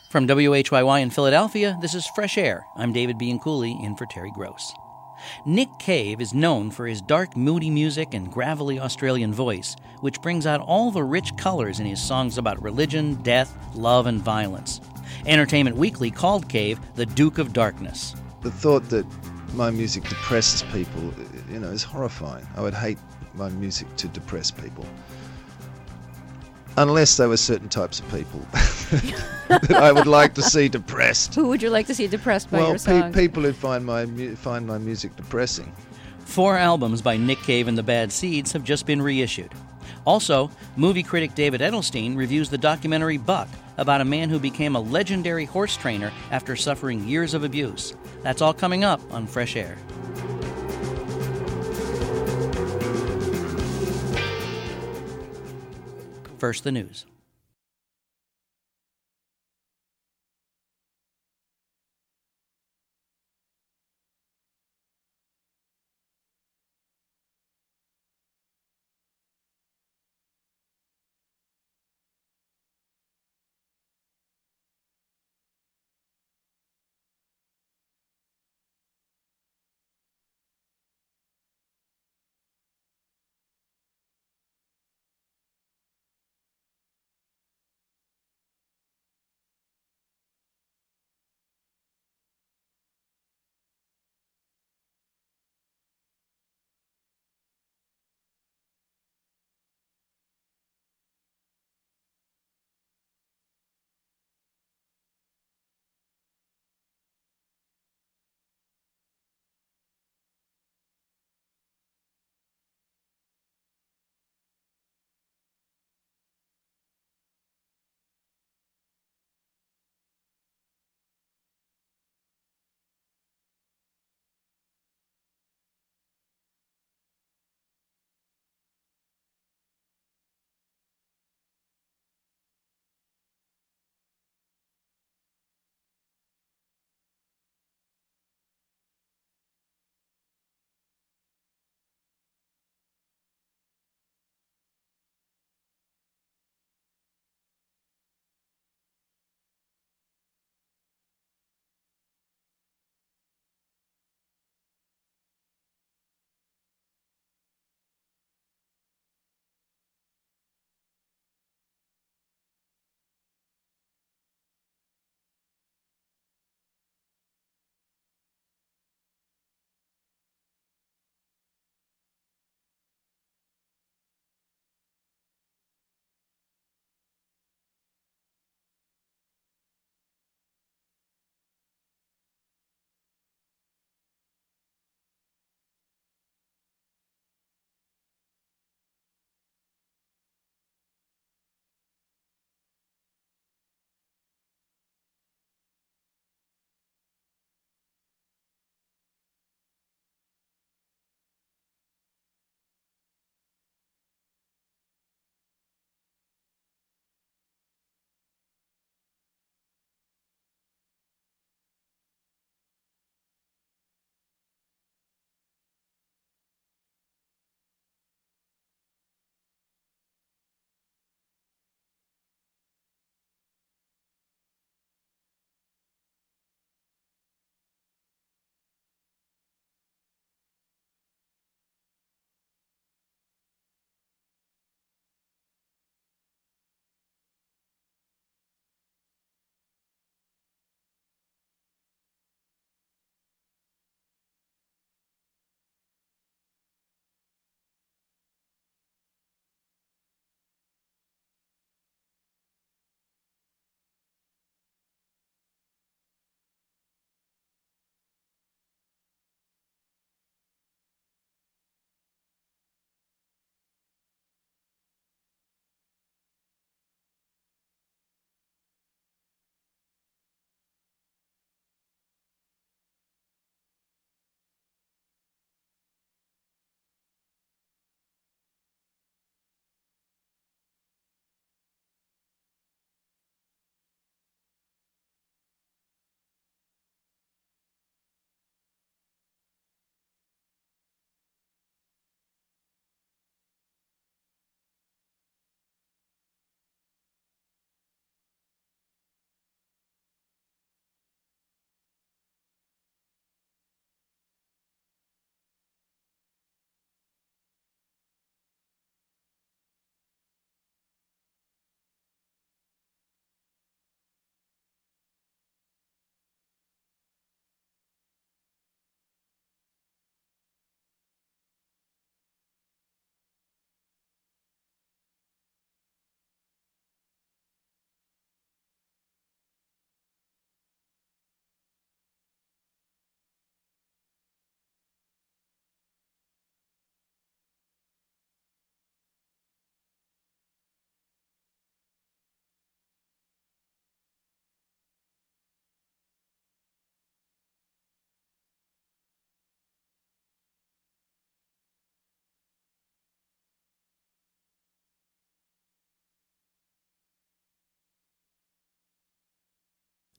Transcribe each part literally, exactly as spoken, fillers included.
From W H Y Y in Philadelphia, this is Fresh Air. I'm David Bianculli, in for Terry Gross. Nick Cave is known for his dark, moody music and gravelly Australian voice, which brings out all the rich colors in his songs about religion, death, love, and violence. Entertainment Weekly called Cave the Duke of Darkness. The thought that my music depresses people, you know, is horrifying. I would hate my music to depress people. Unless they were certain types of people that I would like to see depressed. Who would you like to see depressed by well, your song? Pe- people who find my mu- find my music depressing. Four albums by Nick Cave and the Bad Seeds have just been reissued. Also, movie critic David Edelstein reviews the documentary Buck, about a man who became a legendary horse trainer after suffering years of abuse. That's all coming up on Fresh Air. First, the news.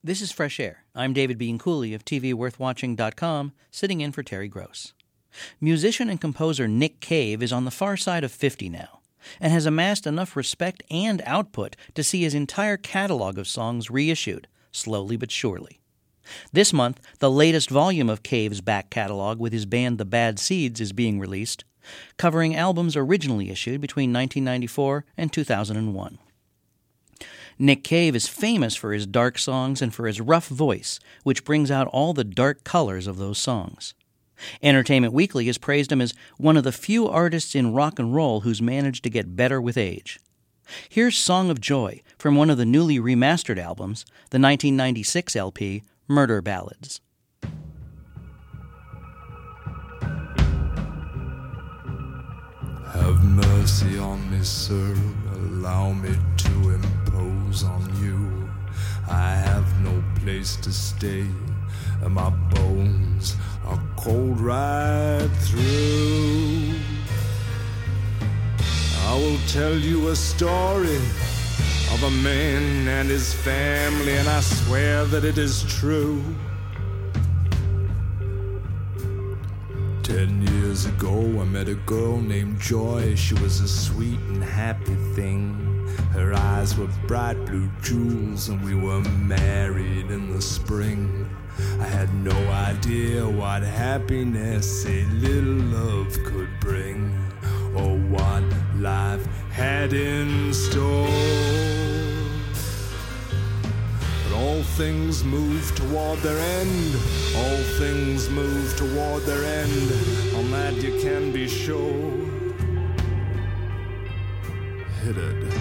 This is Fresh Air. I'm David Bianculli of T V Worth Watching dot com, sitting in for Terry Gross. Musician and composer Nick Cave is on the far side of fifty now, and has amassed enough respect and output to see his entire catalog of songs reissued, slowly but surely. This month, the latest volume of Cave's back catalog with his band The Bad Seeds is being released, covering albums originally issued between nineteen ninety-four and two thousand one. Nick Cave is famous for his dark songs and for his rough voice, which brings out all the dark colors of those songs. Entertainment Weekly has praised him as one of the few artists in rock and roll who's managed to get better with age. Here's Song of Joy from one of the newly remastered albums, the nineteen ninety-six L P, Murder Ballads. Have mercy on me, sir, allow me to impose on you. I have no place to stay, and my bones are cold right through. I will tell you a story of a man and his family, and I swear that it is true. Ten years ago I met a girl named Joy. She was a sweet and happy thing. Her eyes were bright blue jewels, and we were married in the spring. I had no idea what happiness a little love could bring, or what life had in store. But all things move toward their end. All things move toward their end. On that you can be sure. Hit it.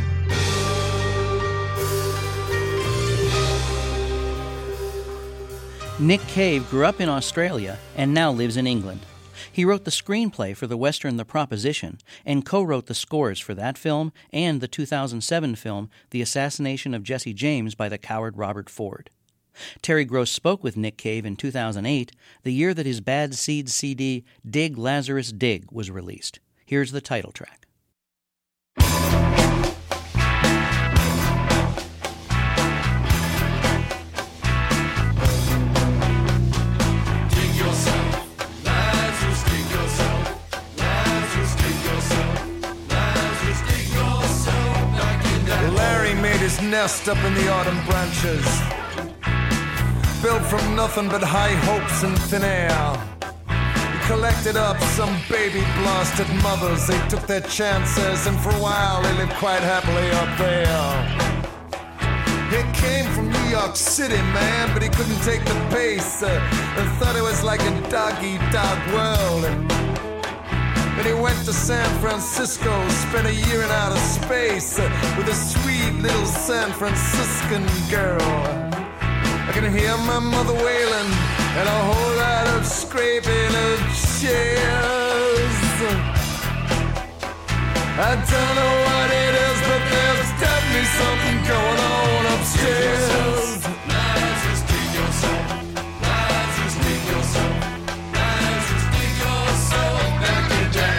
Nick Cave grew up in Australia and now lives in England. He wrote the screenplay for the western The Proposition and co-wrote the scores for that film and the two thousand seven film The Assassination of Jesse James by the coward Robert Ford. Terry Gross spoke with Nick Cave in two thousand eight, the year that his Bad Seeds C D Dig Lazarus Dig was released. Here's the title track. Nest up in the autumn branches, built from nothing but high hopes and thin air. He collected up some baby blasted mothers. They took their chances, and for a while they lived quite happily up there. He came from New York City, man, but he couldn't take the pace, uh, and thought it was like a dog-eat-dog world. And he went to San Francisco, spent a year in outer space uh, with a sweet little San Franciscan girl. I can hear my mother wailing and a whole lot of scraping of chairs. I don't know what it is, but there's definitely something going on upstairs. Lazarus, dig yourself. Lazarus, dig yourself. Lazarus, dig yourself back in that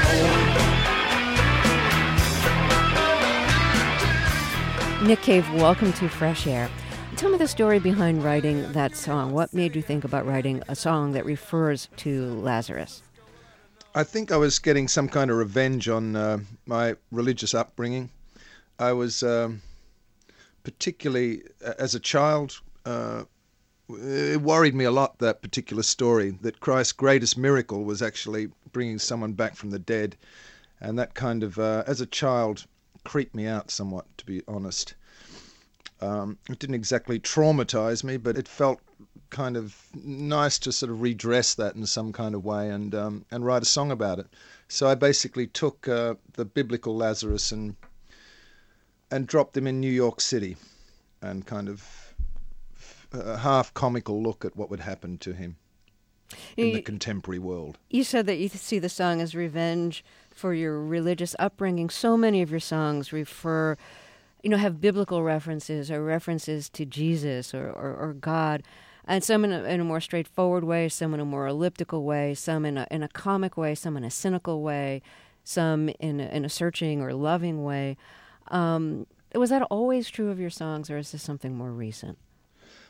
hole. Nick Cave, welcome to Fresh Air. Tell me the story behind writing that song. What made you think about writing a song that refers to Lazarus? I think I was getting some kind of revenge on uh, my religious upbringing. I was um, particularly, uh, as a child, uh, it worried me a lot, that particular story, that Christ's greatest miracle was actually bringing someone back from the dead. And that kind of, uh, as a child, creeped me out somewhat, to be honest. Um, it didn't exactly traumatize me, but it felt kind of nice to sort of redress that in some kind of way and um, and write a song about it. So I basically took uh, the biblical Lazarus and and dropped him in New York City, and kind of a half comical look at what would happen to him in you, the contemporary world. You said that you see the song as revenge for your religious upbringing. So many of your songs refer, you know, have biblical references or references to Jesus or, or, or God. And some in a, in a more straightforward way, some in a more elliptical way, some in a, in a comic way, some in a cynical way, some in a, in a searching or loving way. Um, was that always true of your songs, or is this something more recent?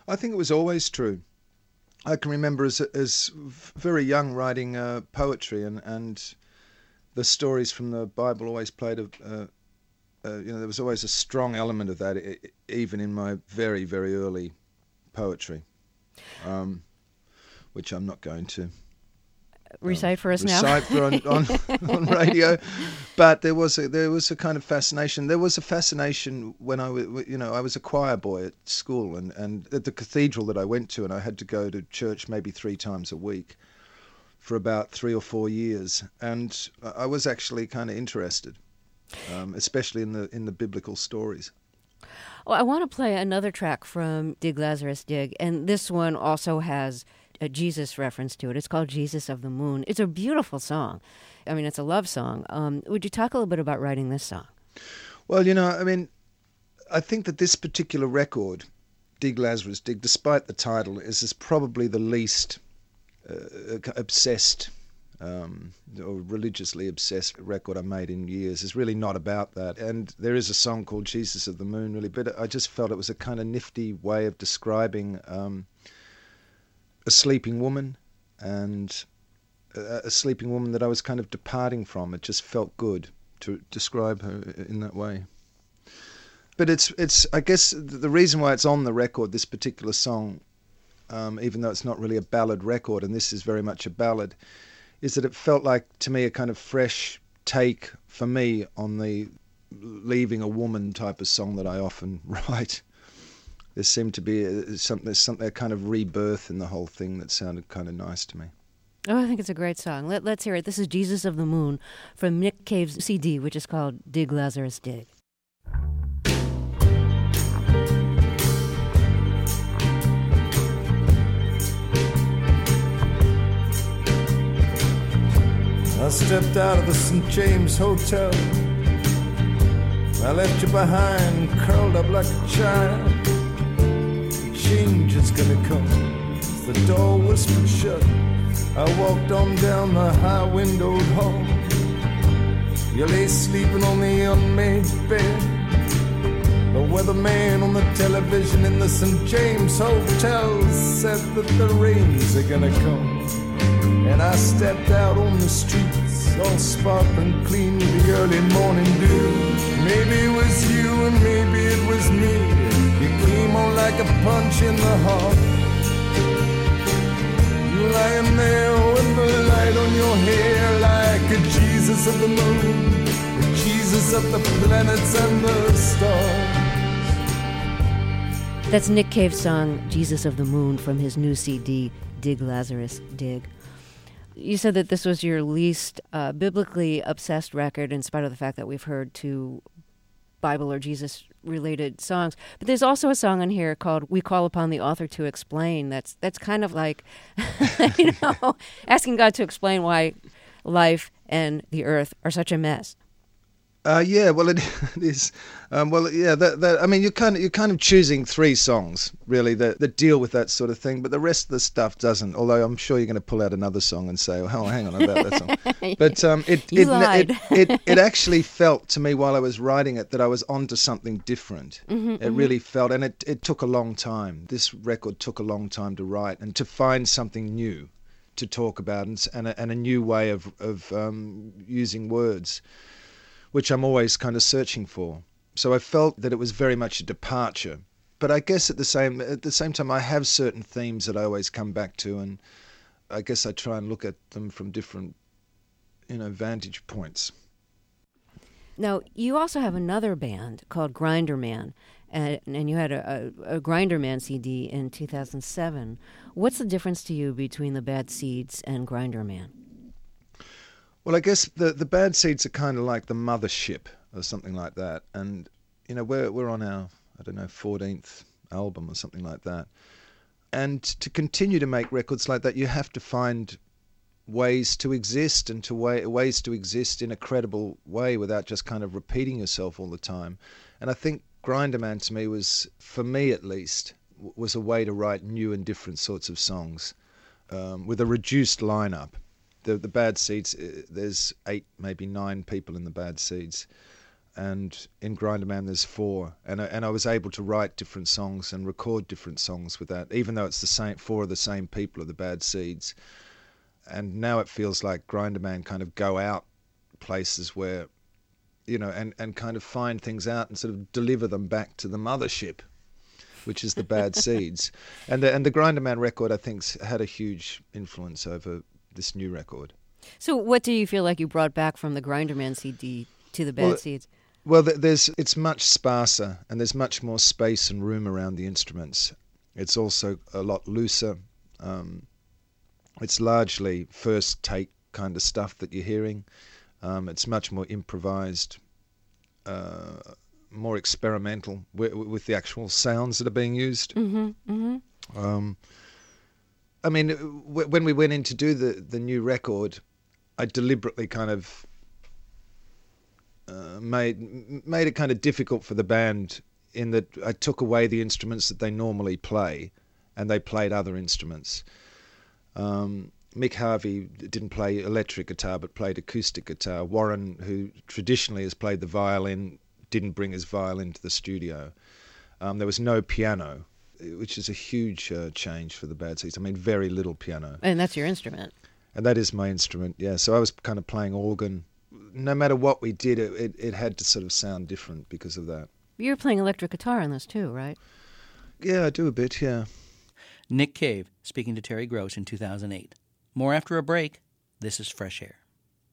I think it was always true. I can remember as as very young writing uh, poetry, and, and the stories from the Bible always played a, uh, uh, you know, there was always a strong element of that, even in my very, very early poetry, um, which I'm not going to recite um, for us recite now. for on, on, on radio, but there was a, there was a kind of fascination. There was a fascination when I was, you know, I was a choir boy at school, and, and at the cathedral that I went to, and I had to go to church maybe three times a week for about three or four years, and I was actually kind of interested, um, especially in the in the biblical stories. Well, I want to play another track from Dig Lazarus Dig, and this one also has a Jesus reference to it. It's called Jesus of the Moon. It's a beautiful song. I mean, it's a love song. Um, would you talk a little bit about writing this song? Well, you know, I mean, I think that this particular record, Dig Lazarus Dig, despite the title, is, is probably the least uh, obsessed um, or religiously obsessed record I made in years. It's really not about that. And there is a song called Jesus of the Moon, really, but I just felt it was a kind of nifty way of describing um, a sleeping woman, and a, a sleeping woman that I was kind of departing from. It just felt good to describe her in that way. But it's, it's I guess the reason why it's on the record, this particular song, um, even though it's not really a ballad record, and this is very much a ballad, is that it felt like, to me, a kind of fresh take for me on the leaving a woman type of song that I often write. There seemed to be a, something, there's something, a kind of rebirth in the whole thing that sounded kind of nice to me. Oh, I think it's a great song. Let, let's hear it. This is Jesus of the Moon from Nick Cave's C D, which is called Dig Lazarus Dig. I stepped out of the Saint James Hotel. I left you behind, curled up like a child. Change is gonna come. The door whispered shut. I walked on down the high windowed hall. You lay sleeping on the unmade bed. The weatherman on the television in the Saint James Hotel said that the rains are gonna come. And I stepped out on the streets, all sparkling clean with the early morning dew. Maybe it was you and maybe it was me. You came on like a punch in the heart. You lying there with the light on your hair, like a Jesus of the moon, the Jesus of the planets and the stars. That's Nick Cave's song, Jesus of the Moon, from his new C D, Dig Lazarus Dig. You said that this was your least uh, biblically obsessed record, in spite of the fact that we've heard two Bible or Jesus-related songs. But there's also a song on here called "We Call Upon the Author to Explain." That's that's kind of like, you know, asking God to explain why life and the earth are such a mess. Uh, yeah, well, it, it is. Um, well, yeah, that, that, I mean, you're kind of you're kind of choosing three songs really that, that deal with that sort of thing, but the rest of the stuff doesn't. Although I'm sure you're going to pull out another song and say, "Oh, hang on about that song." But um, it You it, lied. it it it actually felt to me while I was writing it that I was onto something different. Mm-hmm, it mm-hmm. really felt, and it it took a long time. This record took a long time to write and to find something new to talk about, and and a, and a new way of of um, using words, which I'm always kind of searching for. So I felt that it was very much a departure. But I guess at the same at the same time, I have certain themes that I always come back to, and I guess I try and look at them from different, you know, vantage points. Now, you also have another band called Grinder Man, and, and you had a, a, a Grinder Man C D in two thousand seven. What's the difference to you between the Bad Seeds and Grinder Man? Well, I guess the the Bad Seeds are kind of like the mothership or something like that, and you know we're we're on our I don't know fourteenth album or something like that, and to continue to make records like that, you have to find ways to exist and to way, ways to exist in a credible way without just kind of repeating yourself all the time. And I think Grinder Man to me was, for me at least, was a way to write new and different sorts of songs um, with a reduced lineup. The the Bad Seeds, there's eight, maybe nine people in the Bad Seeds. and in Grinderman there's four, and I, and I was able to write different songs and record different songs with that, even though it's the same four of the same people of the Bad Seeds. And now it feels like Grinderman kind of go out places where, you know, and, and kind of find things out and sort of deliver them back to the mothership, which is the Bad Seeds. And the, and the Grinderman record, I think, had a huge influence over this new record. So what do you feel like you brought back from the Grinderman C D to the Bad well, Seeds? Well, there's it's much sparser, and there's much more space and room around the instruments. It's also a lot looser. Um, it's largely first take kind of stuff that you're hearing. Um, it's much more improvised, uh, more experimental with, with the actual sounds that are being used. Mm-hmm, mm-hmm. Um, I mean, w- when we went in to do the, the new record, I deliberately kind of uh, made made it kind of difficult for the band in that I took away the instruments that they normally play, and they played other instruments. Um, Mick Harvey didn't play electric guitar but played acoustic guitar. Warren, who traditionally has played the violin, didn't bring his violin to the studio. Um, there was no piano, which is a huge uh, change for the Bad Seeds. I mean, very little piano. And that's your instrument. And that is my instrument, yeah. So I was kind of playing organ. No matter what we did, it, it, it had to sort of sound different because of that. You're playing electric guitar on this too, right? Yeah, I do a bit, yeah. Nick Cave speaking to Terry Gross in two thousand eight. More after a break. This is Fresh Air.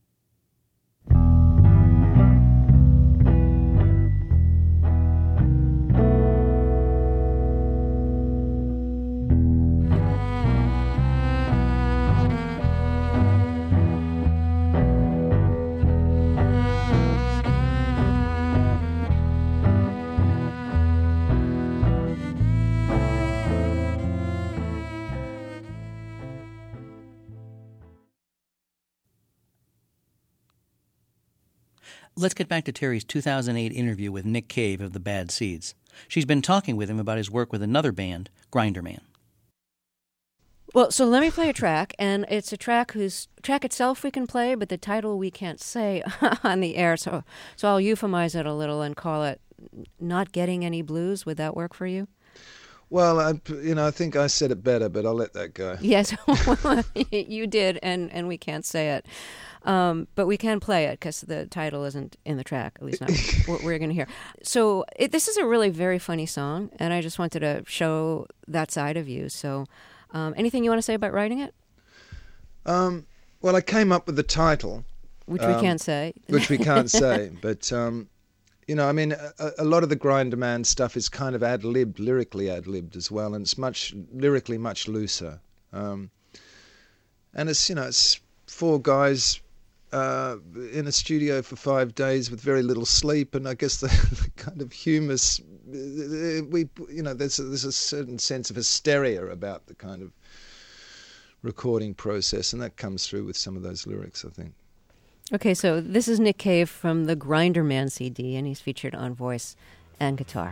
Let's get back to Terry's two thousand eight interview with Nick Cave of the Bad Seeds. She's been talking with him about his work with another band, Grinderman. Well, so let me play a track, and it's a track whose track itself we can play, but the title we can't say on the air. So, so I'll euphemize it a little and call it "Not Getting Any Blues." Would that work for you? Well, I, you know, I think I said it better, but I'll let that go. Yes, you did, and, and we can't say it. Um, but we can play it because the title isn't in the track, at least not what we're going to hear. So it, this is a really very funny song, and I just wanted to show that side of you. So um, anything you want to say about writing it? Um, well, I came up with the title. Which um, we can't say. Which we can't say, but... Um, You know, I mean, a, a lot of the Grinderman stuff is kind of ad-libbed, lyrically ad-libbed as well, and it's much, lyrically much looser. Um, and it's, you know, it's four guys uh, in a studio for five days with very little sleep, and I guess the, the kind of humus, we, you know, there's a, there's a certain sense of hysteria about the kind of recording process, and that comes through with some of those lyrics, I think. Okay, so this is Nick Cave from the Grinderman C D, and he's featured on voice and guitar.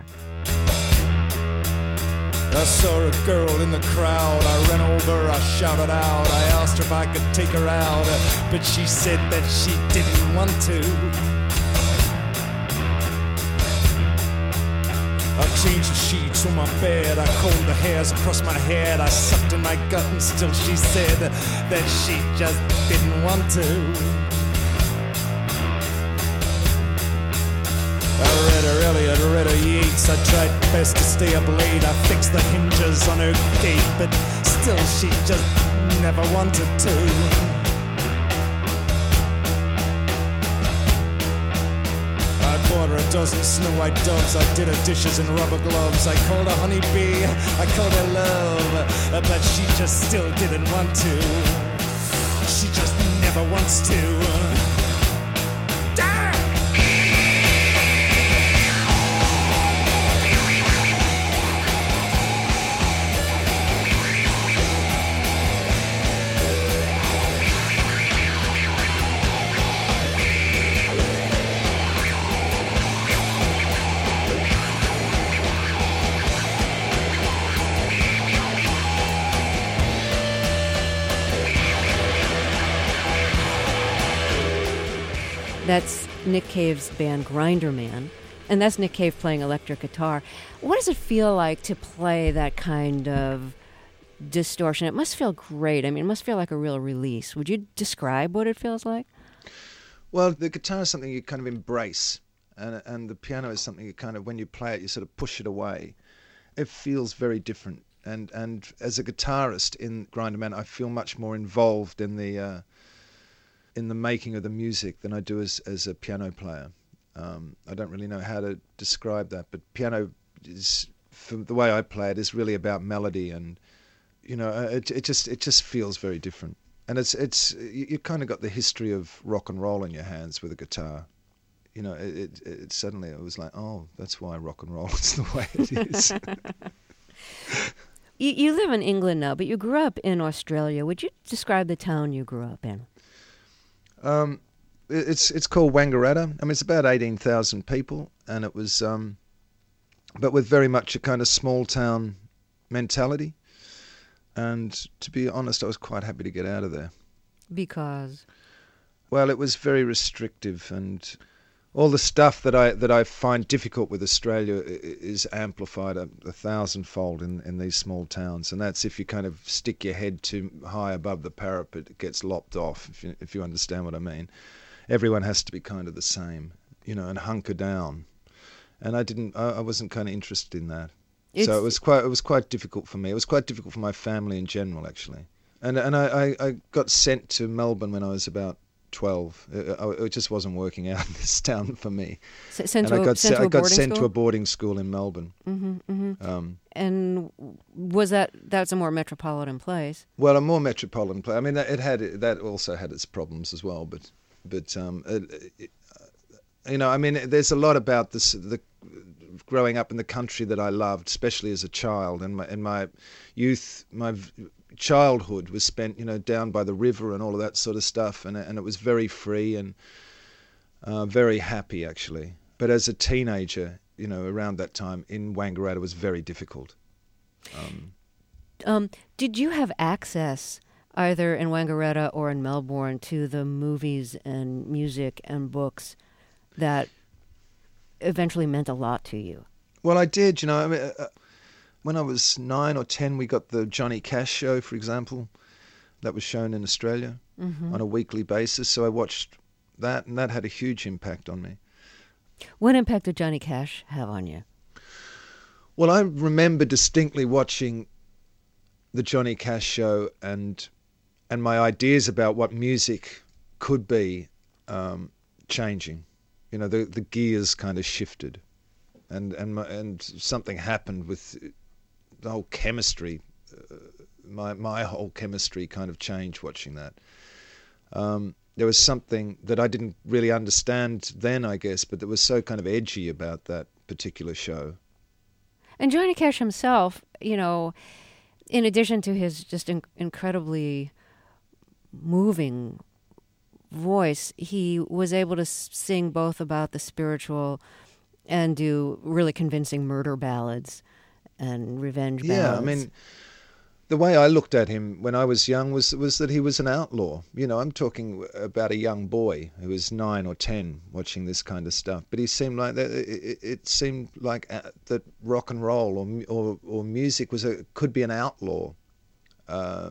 I saw a girl in the crowd, I ran over, I shouted out, I asked her if I could take her out, but she said that she didn't want to. I changed the sheets on my bed, I combed the hairs across my head, I sucked in my gut and still she said that she just didn't want to. I read her Eliot, read her Yeats, I tried best to stay up late, I fixed the hinges on her gate, but still she just never wanted to. I bought her a dozen Snow White doves, I did her dishes in rubber gloves, I called her honeybee, I called her love, but she just still didn't want to. She just never wants to. That's Nick Cave's band Grinderman, and that's Nick Cave playing electric guitar. What does it feel like to play that kind of distortion? It must feel great. I mean, it must feel like a real release. Would you describe what it feels like? Well, the guitar is something you kind of embrace, and and the piano is something you kind of, when you play it, you sort of push it away. It feels very different. And and as a guitarist in Grinderman, I feel much more involved in the uh, in the making of the music than I do as as a piano player. Um, I don't really know how to describe that, but piano is, from the way I play it, is really about melody, and you know, it it just it just feels very different. And it's it's you, you kind of got the history of rock and roll in your hands with a guitar. You know, it, it, it suddenly it was like, oh, that's why rock and roll is the way it is. you, you live in England now, but you grew up in Australia. Would you describe the town you grew up in? Um, it, it's it's called Wangaratta. I mean, it's about eighteen thousand people, and it was, um, but with very much a kind of small town mentality. And to be honest, I was quite happy to get out of there. Because? Well, it was very restrictive, and all the stuff that I that I find difficult with Australia is amplified a, a thousandfold in, in these small towns. And that's if you kind of stick your head too high above the parapet, it gets lopped off, if you, if you understand what I mean. Everyone has to be kind of the same, you know, and hunker down. And I didn't, I, I wasn't kind of interested in that. It's, so it was quite it was quite difficult for me. It was quite difficult for my family in general, actually. And and I, I, I got sent to Melbourne when I was about twelve. It, it just wasn't working out in this town for me. S- sent and to I got sent se- to a I got boarding sent school? to a boarding school in Melbourne. Mm-hmm, mm-hmm. Um, and was that that's a more metropolitan place? Well, a more metropolitan place. I mean, that, it had that also had its problems as well. But but um, it, it, you know, I mean, there's a lot about this the. growing up in the country that I loved, especially as a child, and my and my youth, my childhood was spent, you know, down by the river and all of that sort of stuff, and and it was very free and uh, very happy actually. But as a teenager, you know, around that time in Wangaratta was very difficult. Um, um, did you have access either in Wangaratta or in Melbourne to the movies and music and books that eventually meant a lot to you? Well, I did, you know. I mean, uh, when I was nine or ten, we got the Johnny Cash show, for example, that was shown in Australia mm-hmm. on a weekly basis. So I watched that, and that had a huge impact on me. What impact did Johnny Cash have on you? Well, I remember distinctly watching the Johnny Cash show, and and my ideas about what music could be um, changing. You know, the the gears kind of shifted, and and my, and something happened with the whole chemistry. Uh, my my whole chemistry kind of changed watching that. Um, there was something that I didn't really understand then, I guess, but that was so kind of edgy about that particular show. And Johnny Cash himself, you know, in addition to his just in- incredibly moving voice, he was able to sing both about the spiritual and do really convincing murder ballads and revenge yeah, ballads. I mean, the way I looked at him when I was young was was that he was an outlaw. You know, I'm talking about a young boy who was nine or ten watching this kind of stuff. But he seemed like that. It, it seemed like that rock and roll or or, or music was a could be an outlaw uh,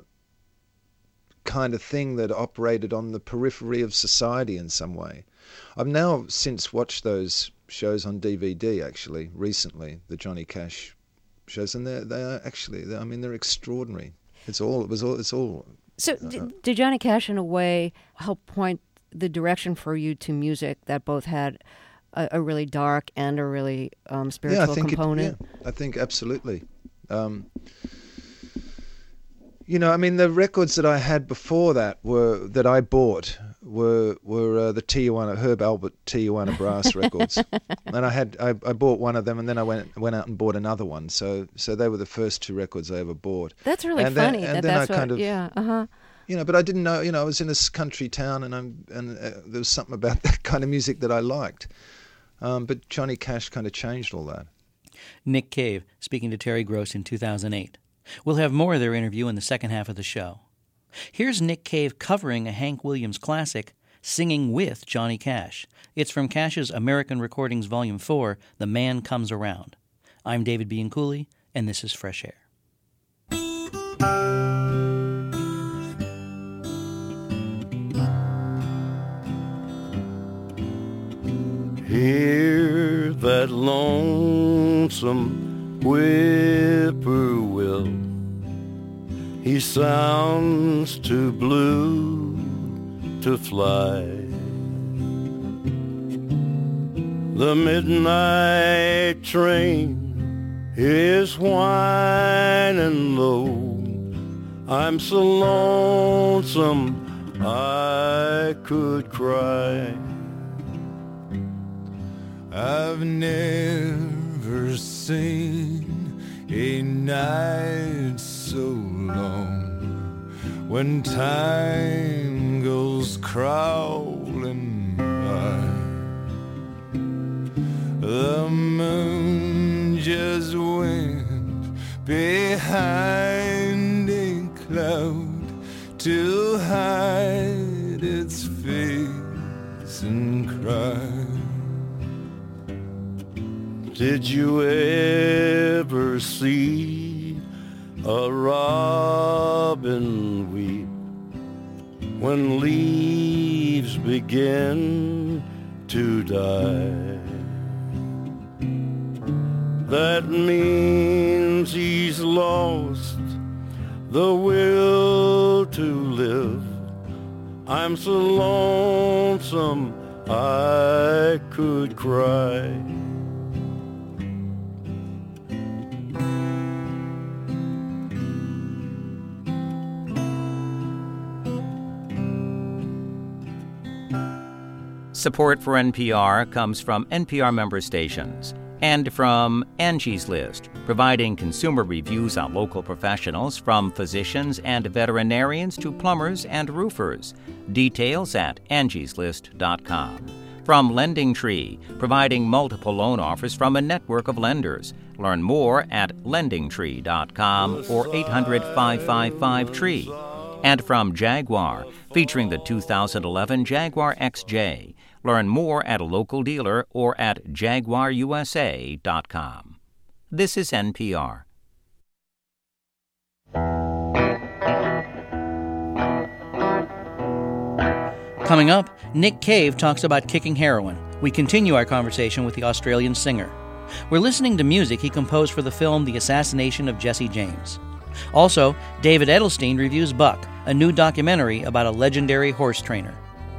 kind of thing that operated on the periphery of society in some way. I've now since watched those shows on D V D actually recently, the Johnny Cash shows, and they they are actually they're, I mean they're extraordinary. It's all it was all it's all. So uh, d- did Johnny Cash in a way help point the direction for you to music that both had a, a really dark and a really um, spiritual yeah, I think component? It, yeah, I think absolutely. Um, you know, I mean, the records that I had before that were that I bought were were uh, the Tijuana Herb Albert Tijuana brass records, and I had I, I bought one of them, and then I went went out and bought another one. So so they were the first two records I ever bought. That's really and funny. Then, and that then that's I kind what, of yeah, uh huh. You know, but I didn't know. You know, I was in this country town, and I'm and uh, there was something about that kind of music that I liked. Um, but Johnny Cash kind of changed all that. Nick Cave speaking to Terry Gross in two thousand eight. We'll have more of their interview in the second half of the show. Here's Nick Cave covering a Hank Williams classic, singing with Johnny Cash. It's from Cash's American Recordings Volume four, The Man Comes Around. I'm David Bianculli, and this is Fresh Air. Hear that lonesome whippoorwill. He sounds too blue to fly. The midnight train is whining low. I'm so lonesome I could cry. I've never seen a night so long when time goes crawling by. The moon just went behind a cloud to hide its face and cry. Did you ever see a robin weep when leaves begin to die? That means he's lost the will to live. I'm so lonesome I could cry. Support for N P R comes from N P R member stations and from Angie's List, providing consumer reviews on local professionals from physicians and veterinarians to plumbers and roofers. Details at angies list dot com. From Lending Tree, providing multiple loan offers from a network of lenders. Learn more at lending tree dot com or eight hundred, five five five, T R E E. And from Jaguar, featuring the two thousand eleven Jaguar X J. Learn more at a local dealer or at jaguar u s a dot com. This is N P R. Coming up, Nick Cave talks about kicking heroin. We continue our conversation with the Australian singer. We're listening to music he composed for the film The Assassination of Jesse James. Also, David Edelstein reviews Buck, a new documentary about a legendary horse trainer.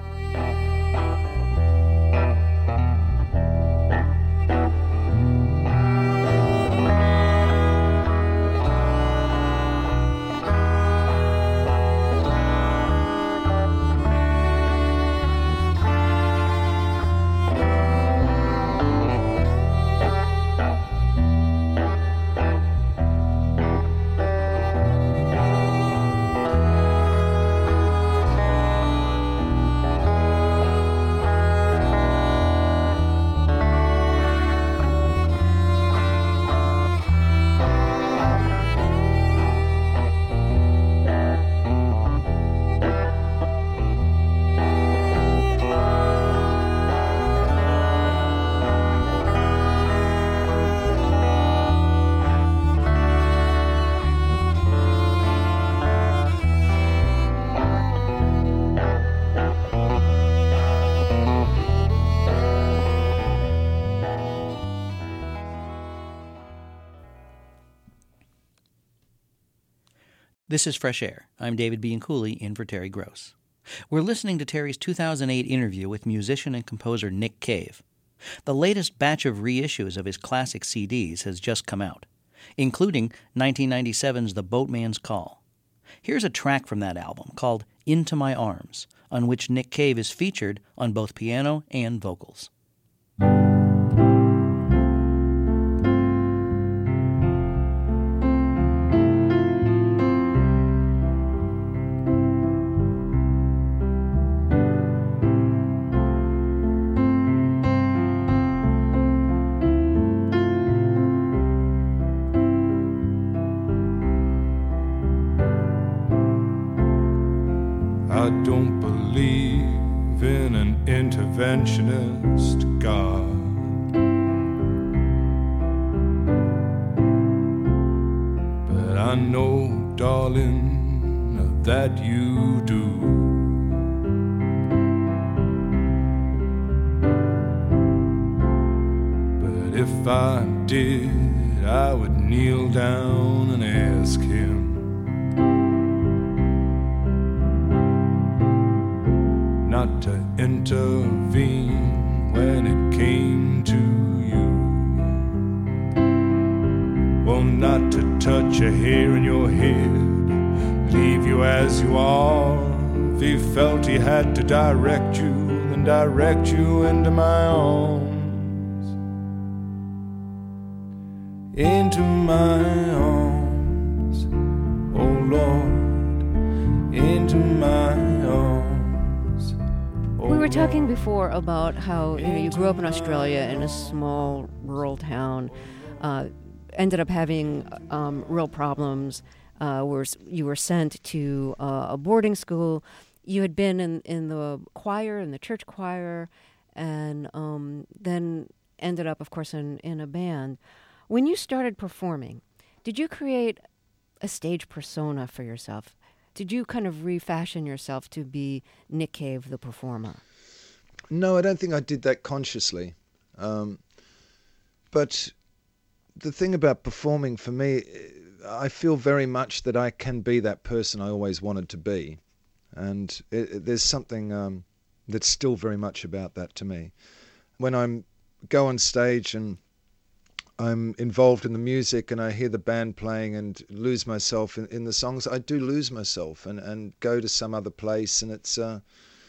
This is Fresh Air. I'm David Bianculli, in for Terry Gross. We're listening to Terry's two thousand eight interview with musician and composer Nick Cave. The latest batch of reissues of his classic C Ds has just come out, including nineteen ninety-seven's The Boatman's Call. Here's a track from that album called Into My Arms, on which Nick Cave is featured on both piano and vocals. I don't believe in interventionist God. But I know, darling, that you do. But if I did, I would kneel down and ask him not to intervene when it came to you. Well, not to touch a hair in your head, leave you as you are. If he felt he had to direct you, then direct you into my arms. Into my arms, oh Lord, into my arms. Oh We were talking before about how you know you grew up in Australia in a small rural town, uh, ended up having um, real problems. Uh, were you were sent to uh, a boarding school. You had been in, in the choir, in the church choir, and um, then ended up, of course, in, in a band. When you started performing, did you create a stage persona for yourself? Did you kind of refashion yourself to be Nick Cave, the performer? No, I don't think I did that consciously. Um, but the thing about performing for me, I feel very much that I can be that person I always wanted to be. And it, it, there's something um, that's still very much about that to me. When I go on stage and I'm involved in the music and I hear the band playing and lose myself in, in the songs, I do lose myself and, and go to some other place, and it's uh,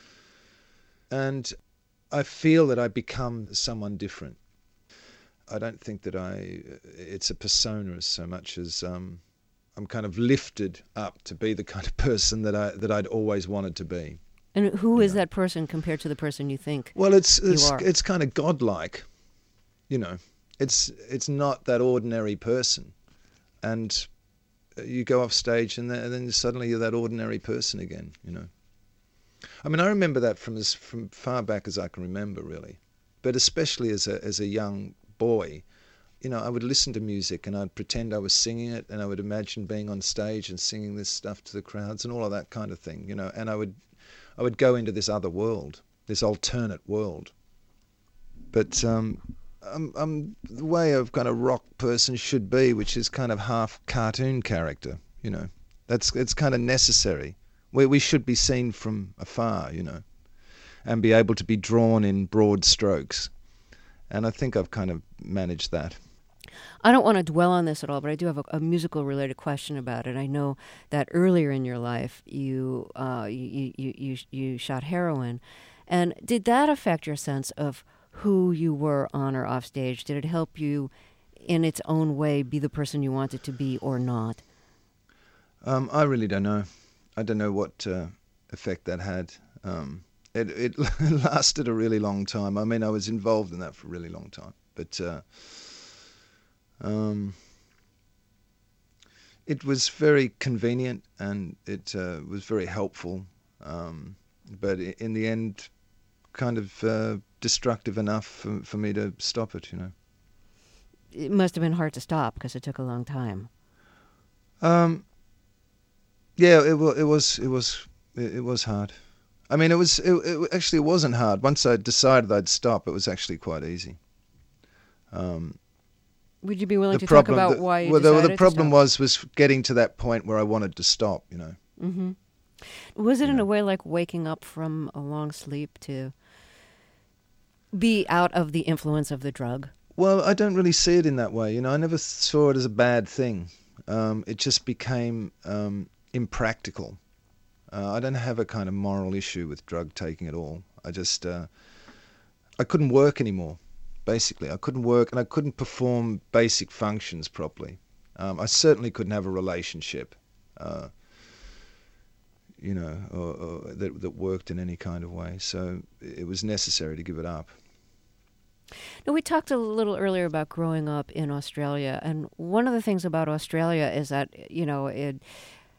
and I feel that I become someone different. I don't think that I it's a persona so much as um, I'm kind of lifted up to be the kind of person that I that I'd always wanted to be. And who is know. that person compared to the person you think? Well, it's it's you are? it's kind of godlike, you know. It's it's not that ordinary person, and you go off stage and then, and then suddenly you're that ordinary person again. You know, I mean, I remember that from as from far back as I can remember, really, but especially as a as a young boy, you know, I would listen to music and I'd pretend I was singing it, and I would imagine being on stage and singing this stuff to the crowds and all of that kind of thing. You know, and I would I would go into this other world, this alternate world, but. Um, I'm, I'm the way a kind of rock person should be, which is kind of half cartoon character, you know. That's it's kind of necessary. We we should be seen from afar, you know, and be able to be drawn in broad strokes. And I think I've kind of managed that. I don't want to dwell on this at all, but I do have a, a musical-related question about it. I know that earlier in your life, you uh, you, you you you shot heroin, and did that affect your sense of who you were on or off stage? Did it help you in its own way be the person you wanted to be or not? Um, I really don't know. I don't know what uh, effect that had. Um, it, it lasted a really long time. I mean, I was involved in that for a really long time. But uh, um, it was very convenient and it uh, was very helpful. Um, but in the end, kind of... Uh, destructive enough for, for me to stop it, you know. It must have been hard to stop because it took a long time. Um. Yeah, it was. It was. It was. It was hard. I mean, it was. It, it actually wasn't hard. Once I decided I'd stop, it was actually quite easy. Um. Would you be willing to problem, talk about the, why you well, decided the, the problem to stop? was was getting to that point where I wanted to stop, you know. Mm-hmm. Was it yeah. in a way like waking up from a long sleep to be out of the influence of the drug? Well, I don't really see it in that way. You know, I never saw it as a bad thing. Um, it just became um, impractical. Uh, I don't have a kind of moral issue with drug taking at all. I just, uh, I couldn't work anymore, basically. I couldn't work and I couldn't perform basic functions properly. Um, I certainly couldn't have a relationship, uh, you know, or, or that, that worked in any kind of way. So it was necessary to give it up. Now, we talked a little earlier about growing up in Australia, and one of the things about Australia is that, you know, it,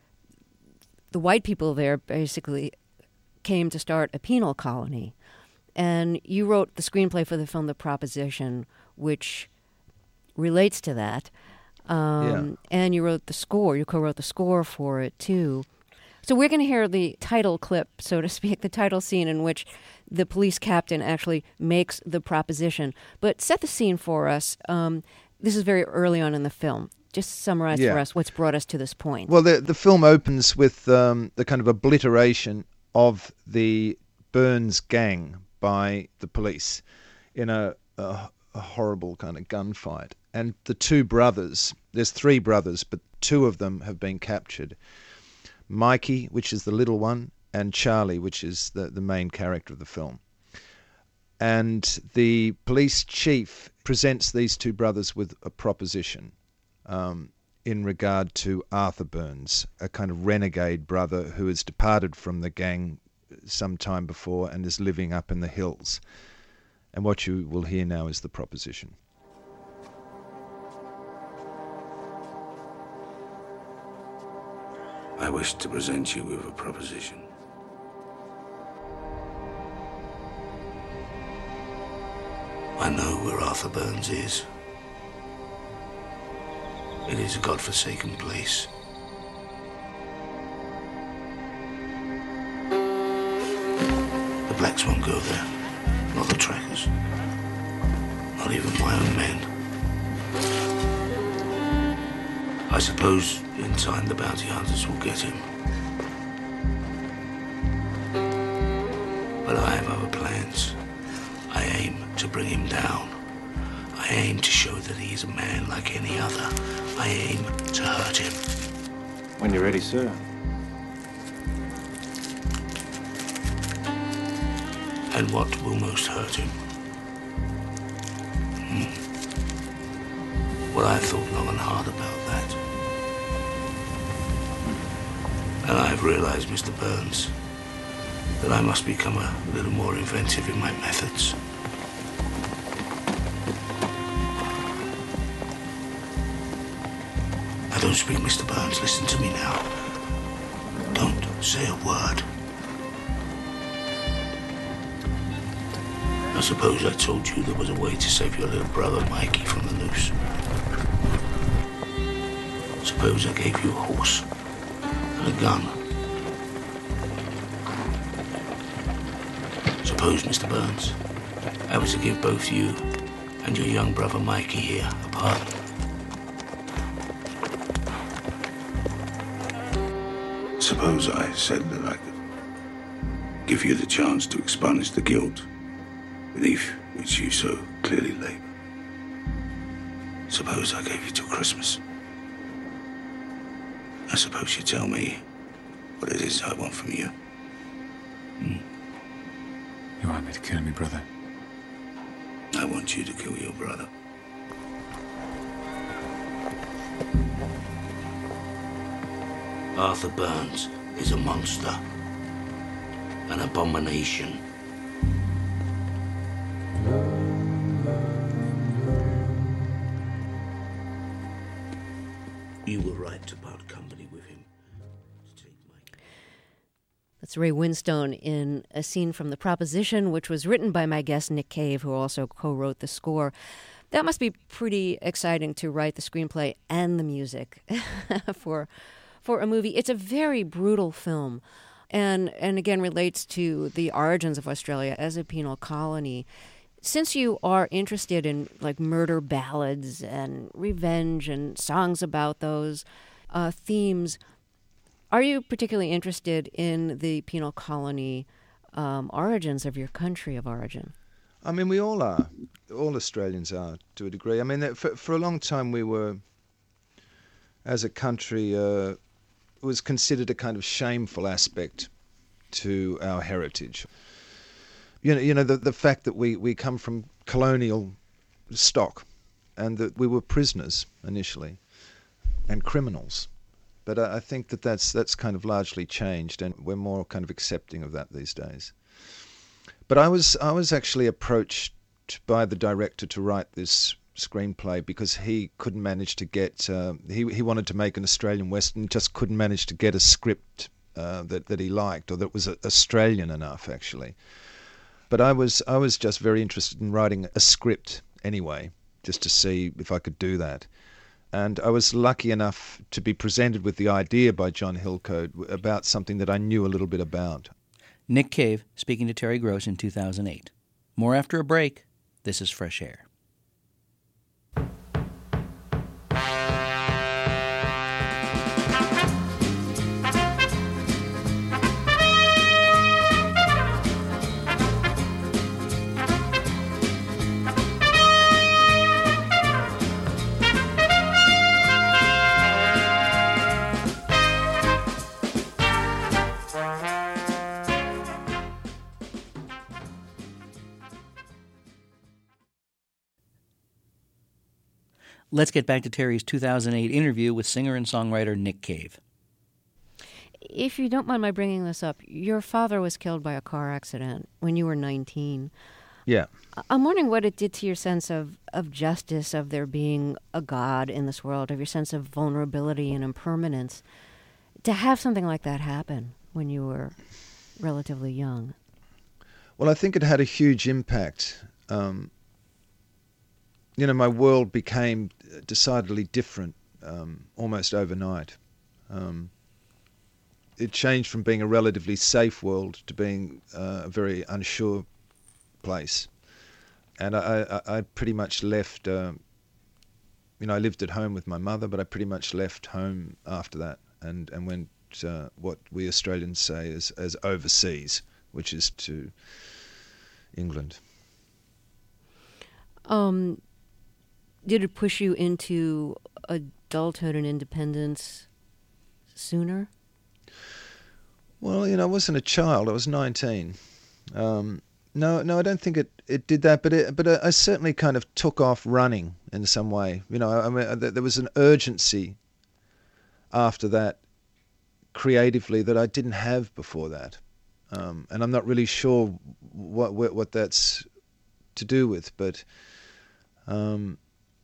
the white people there basically came to start a penal colony. And you wrote the screenplay for the film The Proposition, which relates to that. Um, Yeah. And you wrote the score. You co-wrote the score for it, too. So we're going to hear the title clip, so to speak, the title scene in which the police captain actually makes the proposition. But set the scene for us. Um, this is very early on in the film. Just summarize Yeah. for us what's brought us to this point. Well, the the film opens with um, the kind of obliteration of the Burns gang by the police in a, a, a horrible kind of gunfight. And the two brothers, there's three brothers, but two of them have been captured. Mikey, which is the little one, and Charlie, which is the, the main character of the film. And the police chief presents these two brothers with a proposition um, in regard to Arthur Burns, a kind of renegade brother who has departed from the gang some time before and is living up in the hills. And what you will hear now is the proposition. I wish to present you with a proposition. I know where Arthur Burns is. It is a godforsaken place. The blacks won't go there, not the trackers, not even my own men. I suppose in time the bounty hunters will get him. But I have other plans. I aim to bring him down. I aim to show that he is a man like any other. I aim to hurt him. When you're ready, sir. And what will most hurt him? Hmm. Well, I have thought long and hard about that. And I have realized, Mister Burns, that I must become a little more inventive in my methods. Now don't speak, Mister Burns. Listen to me now. Don't say a word. I suppose I told you there was a way to save your little brother Mikey from the noose. Suppose I gave you a horse and a gun. Suppose, Mister Burns, I was to give both you and your young brother Mikey here a pardon. Suppose I said that I could give you the chance to expunge the guilt beneath which you so clearly labor. Suppose I gave you till Christmas. I suppose you tell me what it is I want from you. Hmm? You want me to kill me, brother? I want you to kill your brother. Arthur Burns is a monster, an abomination. You were right to part company with him. To take my... That's Ray Winstone in a scene from The Proposition, which was written by my guest Nick Cave, who also co-wrote the score. That must be pretty exciting to write the screenplay and the music for for a movie. It's a very brutal film, and and again relates to the origins of Australia as a penal colony. Since you are interested in like murder ballads and revenge and songs about those uh, themes, are you particularly interested in the penal colony um, origins of your country of origin? I mean, we all are. All Australians are, to a degree. I mean, for, for a long time we were, as a country, uh, it was considered a kind of shameful aspect to our heritage. You know, you know the, the fact that we, we come from colonial stock and that we were prisoners initially and criminals. But I, I think that that's, that's kind of largely changed, and we're more kind of accepting of that these days. But I was I was actually approached by the director to write this screenplay because he couldn't manage to get uh, he he wanted to make an Australian Western, just couldn't manage to get a script uh, that that he liked or that was Australian enough actually. But I was I was just very interested in writing a script anyway, just to see if I could do that. And I was lucky enough to be presented with the idea by John Hillcoat about something that I knew a little bit about. Nick Cave speaking to Terry Gross in two thousand eight. More after a break. This is Fresh Air. Let's get back to Terry's two thousand eight interview with singer and songwriter Nick Cave. If you don't mind my bringing this up, your father was killed by a car accident when you were nineteen. Yeah. I'm wondering what it did to your sense of, of justice, of there being a God in this world, of your sense of vulnerability and impermanence, to have something like that happen when you were relatively young. Well, I think it had a huge impact. Um, you know, my world became decidedly different um, almost overnight. Um, it changed from being a relatively safe world to being uh, a very unsure place. And I, I, I pretty much left, uh, you know, I lived at home with my mother, but I pretty much left home after that and, and went uh, what we Australians say as, as overseas, which is to England. Um, did it push you into adulthood and independence sooner? Well, you know, I wasn't a child. I was nineteen. Um, no, no, I don't think it, it did that, but it, but I, I certainly kind of took off running in some way. You know, I mean, there was an urgency after that creatively that I didn't have before that. Um, and I'm not really sure what, what what that's to do with, but um,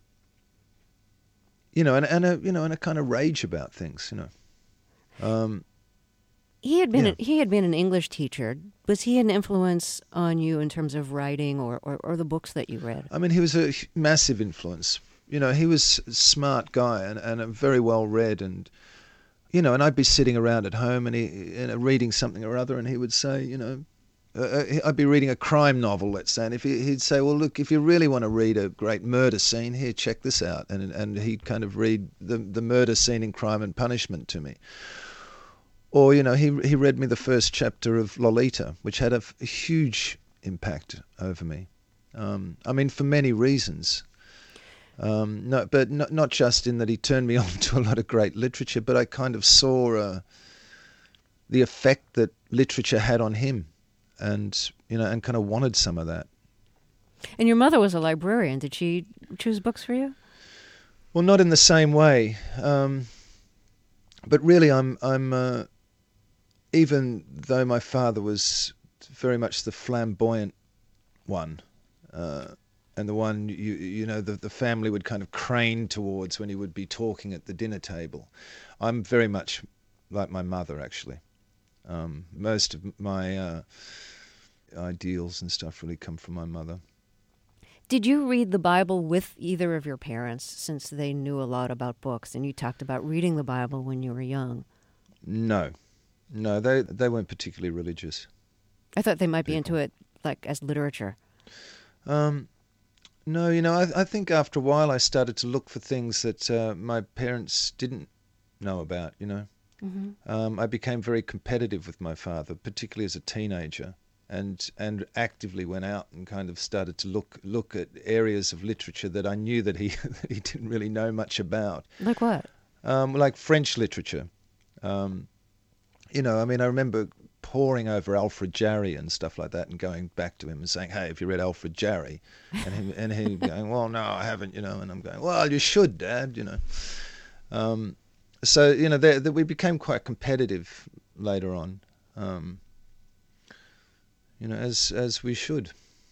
you know, and and a you know, and a kind of rage about things, you know. Um, he had been yeah. a, he had been an English teacher. Was he an influence on you in terms of writing or, or, or the books that you read? I mean, he was a massive influence. You know, he was a smart guy and and a very well read and. You know, and I'd be sitting around at home and he, you know, reading something or other, and he would say, you know, uh, I'd be reading a crime novel, let's say, and if he, he'd say, well, look, if you really want to read a great murder scene, here, check this out, and and he'd kind of read the the murder scene in Crime and Punishment to me. Or, you know, he he read me the first chapter of Lolita, which had a, a huge impact over me. Um, I mean, for many reasons. Um, no, but not not just in that he turned me on to a lot of great literature, but I kind of saw uh, the effect that literature had on him, and you know, and kind of wanted some of that. And your mother was a librarian. Did she choose books for you? Well, not in the same way, um, but really, I'm I'm uh, even though my father was very much the flamboyant one. Uh, And the one, you you know, the, the family would kind of crane towards when he would be talking at the dinner table. I'm very much like my mother, actually. Um, most of my uh, ideals and stuff really come from my mother. Did you read the Bible with either of your parents, since they knew a lot about books, and you talked about reading the Bible when you were young? No. No, they, they weren't particularly religious. I thought they might be people. into it, like, as literature. Um. No, you know, I, I think after a while I started to look for things that uh, my parents didn't know about, you know. Mm-hmm. Um, I became very competitive with my father, particularly as a teenager, and and actively went out and kind of started to look look at areas of literature that I knew that he that he didn't really know much about. Like what? Um, like French literature. Um, you know, I mean, I remember poring over Alfred Jarry and stuff like that and going back to him and saying, hey, have you read Alfred Jarry? And he, and he going, well, no, I haven't, you know. And I'm going, well, you should, Dad, you know. Um, so, you know, they, they, we became quite competitive later on, um, you know, as as we should.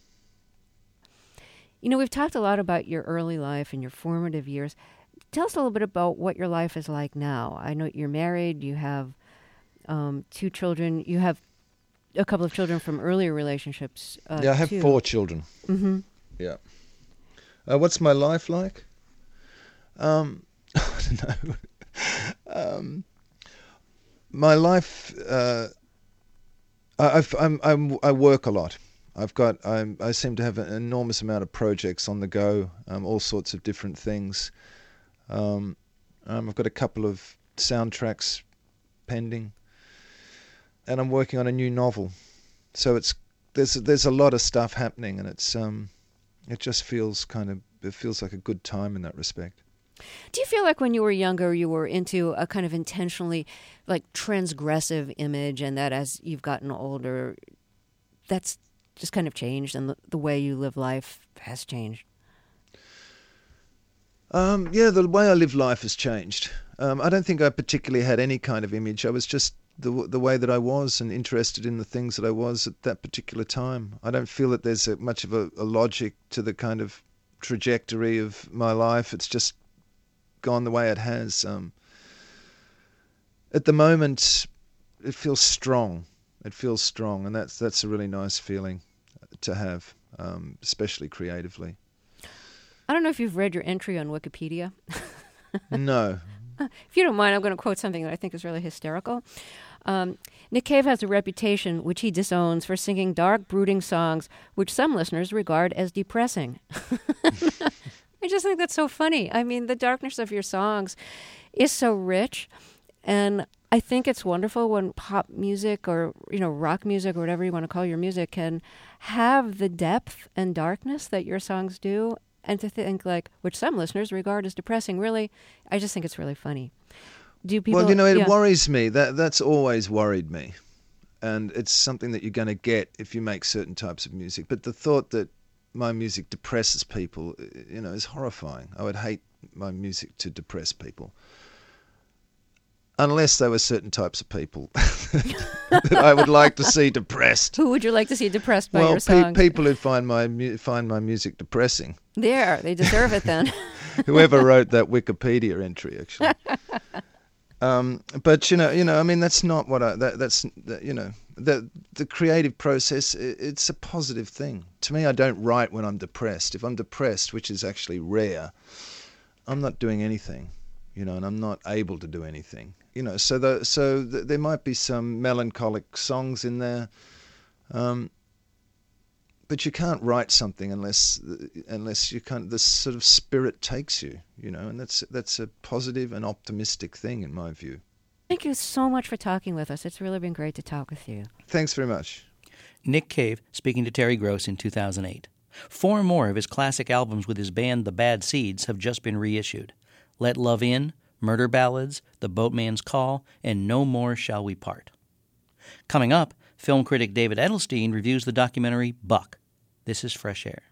You know, we've talked a lot about your early life and your formative years. Tell us a little bit about what your life is like now. I know you're married, you have Um, two children. You have a couple of children from earlier relationships. Uh, yeah, I have too. four children. Mm-hmm. Yeah. Uh, what's my life like? Um, I don't know. um, my life, uh, I, I've, I'm, I'm, I work a lot. I've got, I'm, I seem to have an enormous amount of projects on the go, um, all sorts of different things. Um, um, I've got a couple of soundtracks pending, and I'm working on a new novel. So it's there's there's a lot of stuff happening, and it's um, it just feels kind of it feels like a good time in that respect. Do you feel like when you were younger, you were into a kind of intentionally, like, transgressive image, and that as you've gotten older, that's just kind of changed, and the, the way you live life has changed? Um, yeah, the way I live life has changed. Um, I don't think I particularly had any kind of image. I was just the the way that I was and interested in the things that I was at that particular time. I don't feel that there's a, much of a, a logic to the kind of trajectory of my life. It's just gone the way it has. Um, at the moment, it feels strong. It feels strong, and that's that's a really nice feeling to have, um, especially creatively. I don't know if you've read your entry on Wikipedia. No. If you don't mind, I'm going to quote something that I think is really hysterical. Um, Nick Cave has a reputation, which he disowns, for singing dark, brooding songs, which some listeners regard as depressing. I just think that's so funny. I mean, the darkness of your songs is so rich, and I think it's wonderful when pop music or, you know, rock music or whatever you want to call your music can have the depth and darkness that your songs do. And to think, like, which some listeners regard as depressing, really, I just think it's really funny. Do people? Well, you know, it yeah. worries me. That that's always worried me, and it's something that you're going to get if you make certain types of music. But the thought that my music depresses people, you know, is horrifying. I would hate my music to depress people, unless there were certain types of people that I would like to see depressed. Who would you like to see depressed by well, your songs? Pe- people who find my mu- find my music depressing. There, they deserve it then. Whoever wrote that Wikipedia entry, actually. um, but you know, you know, I mean, that's not what I. That, that's that, you know, the the creative process. It, it's a positive thing to me. I don't write when I'm depressed. If I'm depressed, which is actually rare, I'm not doing anything. You know, and I'm not able to do anything. You know, so the, so the, there might be some melancholic songs in there, um, but you can't write something unless unless you can't. The sort of spirit takes you. You know, and that's that's a positive and optimistic thing in my view. Thank you so much for talking with us. It's really been great to talk with you. Thanks very much. Nick Cave speaking to Terry Gross in two thousand eight. Four more of his classic albums with his band The Bad Seeds have just been reissued. Let Love In, Murder Ballads, The Boatman's Call, and No More Shall We Part. Coming up, film critic David Edelstein reviews the documentary Buck. This is Fresh Air.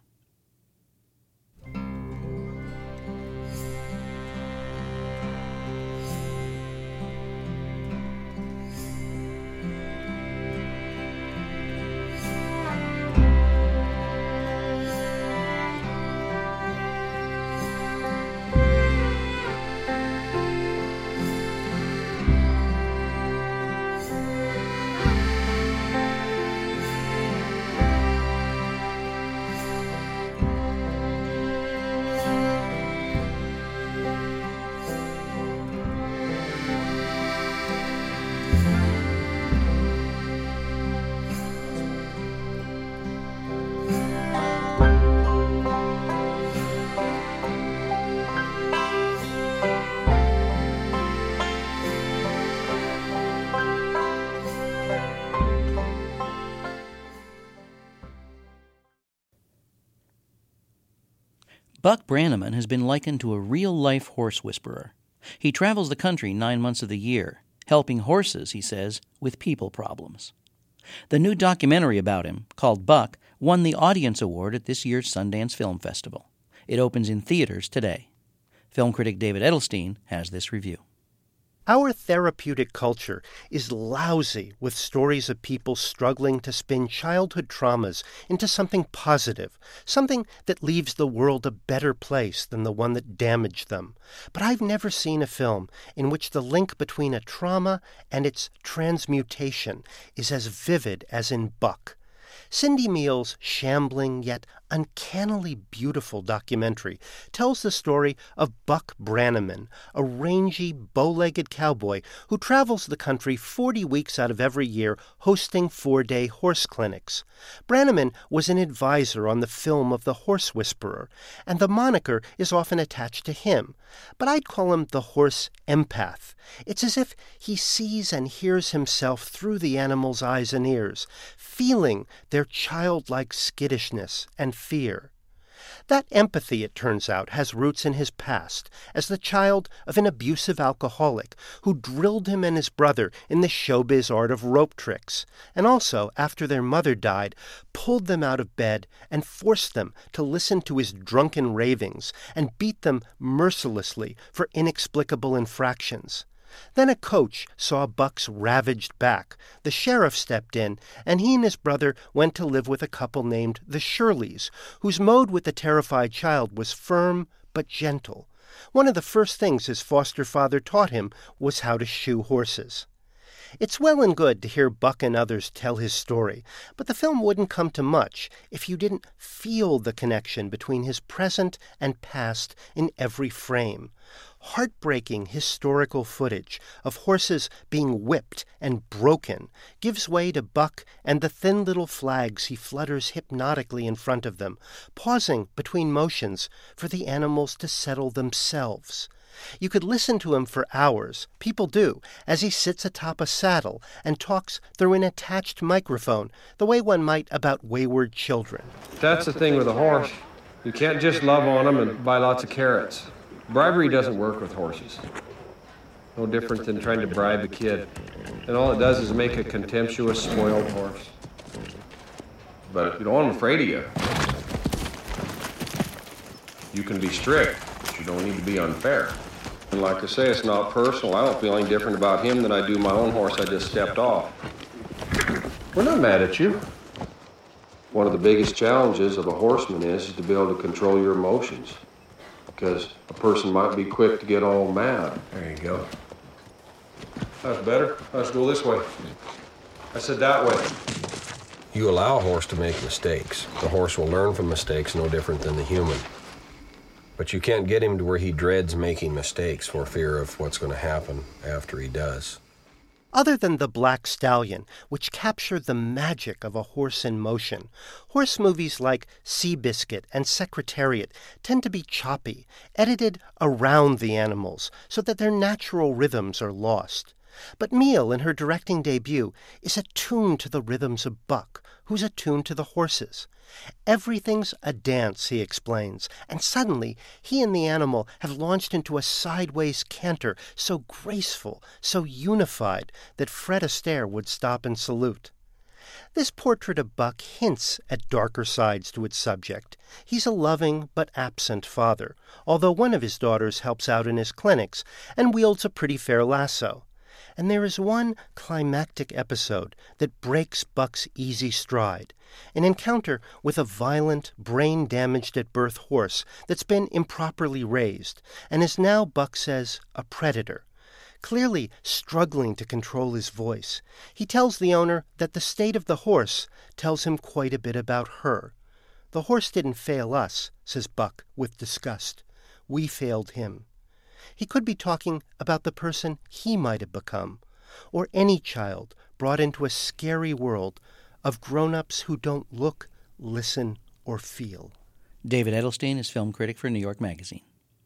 Buck Brannaman has been likened to a real-life horse whisperer. He travels the country nine months of the year, helping horses, he says, with people problems. The new documentary about him, called Buck, won the Audience Award at this year's Sundance Film Festival. It opens in theaters today. Film critic David Edelstein has this review. Our therapeutic culture is lousy with stories of people struggling to spin childhood traumas into something positive, something that leaves the world a better place than the one that damaged them. But I've never seen a film in which the link between a trauma and its transmutation is as vivid as in Buck. Cindy Meal's shambling yet uncannily beautiful documentary tells the story of Buck Brannaman, a rangy, bow-legged cowboy who travels the country forty weeks out of every year hosting four-day horse clinics. Brannaman was an advisor on the film of The Horse Whisperer, and the moniker is often attached to him. But I'd call him the horse empath. It's as if he sees and hears himself through the animal's eyes and ears, feeling their childlike skittishness and fear. That empathy, it turns out, has roots in his past as the child of an abusive alcoholic who drilled him and his brother in the showbiz art of rope tricks, and also, after their mother died, pulled them out of bed and forced them to listen to his drunken ravings and beat them mercilessly for inexplicable infractions. Then a coach saw Buck's ravaged back. The sheriff stepped in, and he and his brother went to live with a couple named the Shirleys, whose mode with the terrified child was firm but gentle. One of the first things his foster father taught him was how to shoe horses. It's well and good to hear Buck and others tell his story, but the film wouldn't come to much if you didn't feel the connection between his present and past in every frame. Heartbreaking historical footage of horses being whipped and broken gives way to Buck and the thin little flags he flutters hypnotically in front of them, pausing between motions for the animals to settle themselves. You could listen to him for hours, people do, as he sits atop a saddle and talks through an attached microphone, the way one might about wayward children. That's the thing with a horse. You can't just love on them and buy lots of carrots. Bribery doesn't work with horses. No different than trying to bribe a kid. And all it does is make a contemptuous, spoiled horse. But you don't want them afraid of you. You can be strict, but you don't need to be unfair. And like I say, it's not personal. I don't feel any different about him than I do my own horse I just stepped off. We're not mad at you. One of the biggest challenges of a horseman is, is to be able to control your emotions. Because a person might be quick to get all mad. There you go. That's better. Let's go this way. I said that way. You allow a horse to make mistakes. The horse will learn from mistakes no different than the human. But you can't get him to where he dreads making mistakes for fear of what's going to happen after he does. Other than The Black Stallion, which captured the magic of a horse in motion, horse movies like Seabiscuit and Secretariat tend to be choppy, edited around the animals so that their natural rhythms are lost. But Meal, in her directing debut, is attuned to the rhythms of Buck, who's attuned to the horses. Everything's a dance, he explains, and suddenly he and the animal have launched into a sideways canter so graceful, so unified, that Fred Astaire would stop and salute. This portrait of Buck hints at darker sides to its subject. He's a loving but absent father, although one of his daughters helps out in his clinics and wields a pretty fair lasso. And there is one climactic episode that breaks Buck's easy stride, an encounter with a violent, brain-damaged-at-birth horse that's been improperly raised and is now, Buck says, a predator. Clearly struggling to control his voice, he tells the owner that the state of the horse tells him quite a bit about her. The horse didn't fail us, says Buck with disgust. We failed him. He could be talking about the person he might have become, or any child brought into a scary world of grown-ups who don't look, listen, or feel. David Edelstein is film critic for New York Magazine.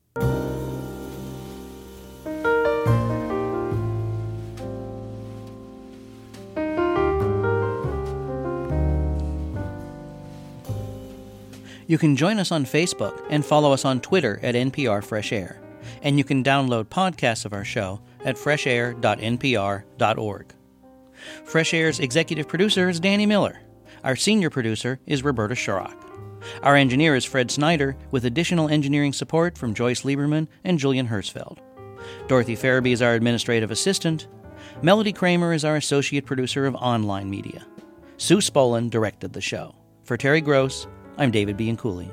You can join us on Facebook and follow us on Twitter at N P R Fresh Air. And you can download podcasts of our show at fresh air dot n p r dot org. Fresh Air's executive producer is Danny Miller. Our senior producer is Roberta Shorrock. Our engineer is Fred Snyder, with additional engineering support from Joyce Lieberman and Julian Hersfeld. Dorothy Farabee is our administrative assistant. Melody Kramer is our associate producer of online media. Sue Spolin directed the show. For Terry Gross, I'm David Bianculli.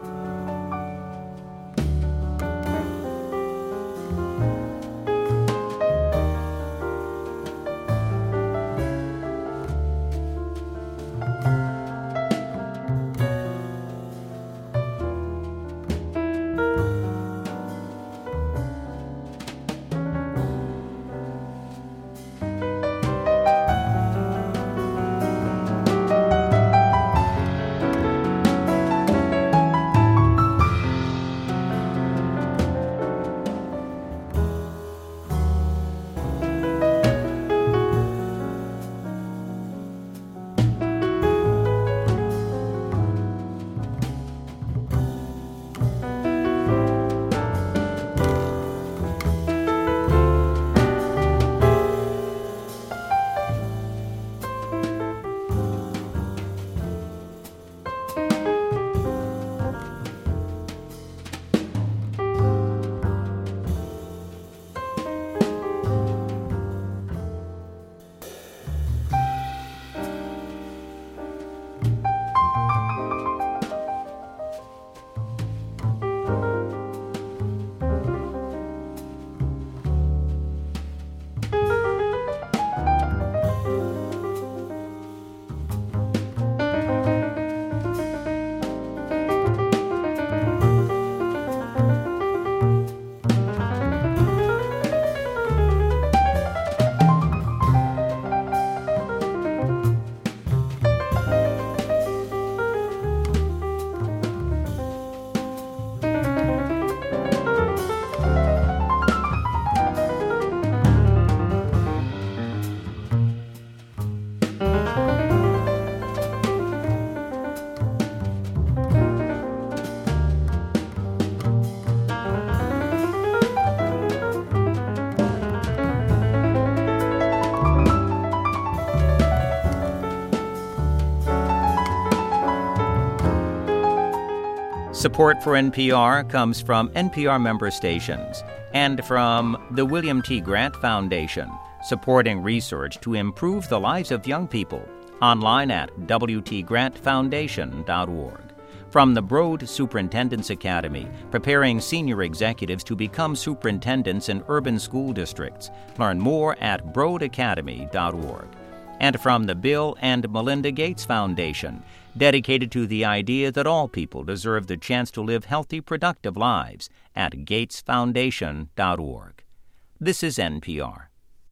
Support for N P R comes from N P R member stations and from the William T. Grant Foundation, supporting research to improve the lives of young people, online at w t grant foundation dot org. From the Broad Superintendent's Academy, preparing senior executives to become superintendents in urban school districts. Learn more at broad academy dot org. And from the Bill and Melinda Gates Foundation, dedicated to the idea that all people deserve the chance to live healthy, productive lives, at gates foundation dot org. This is N P R.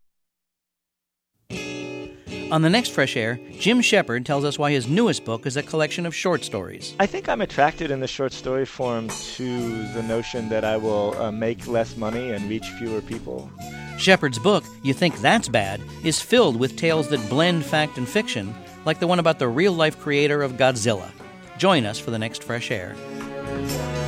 On the next Fresh Air, Jim Shepard tells us why his newest book is a collection of short stories. I think I'm attracted in the short story form to the notion that I will uh, make less money and reach fewer people. Shepard's book, You Think That's Bad, is filled with tales that blend fact and fiction, like the one about the real-life creator of Godzilla. Join us for the next Fresh Air.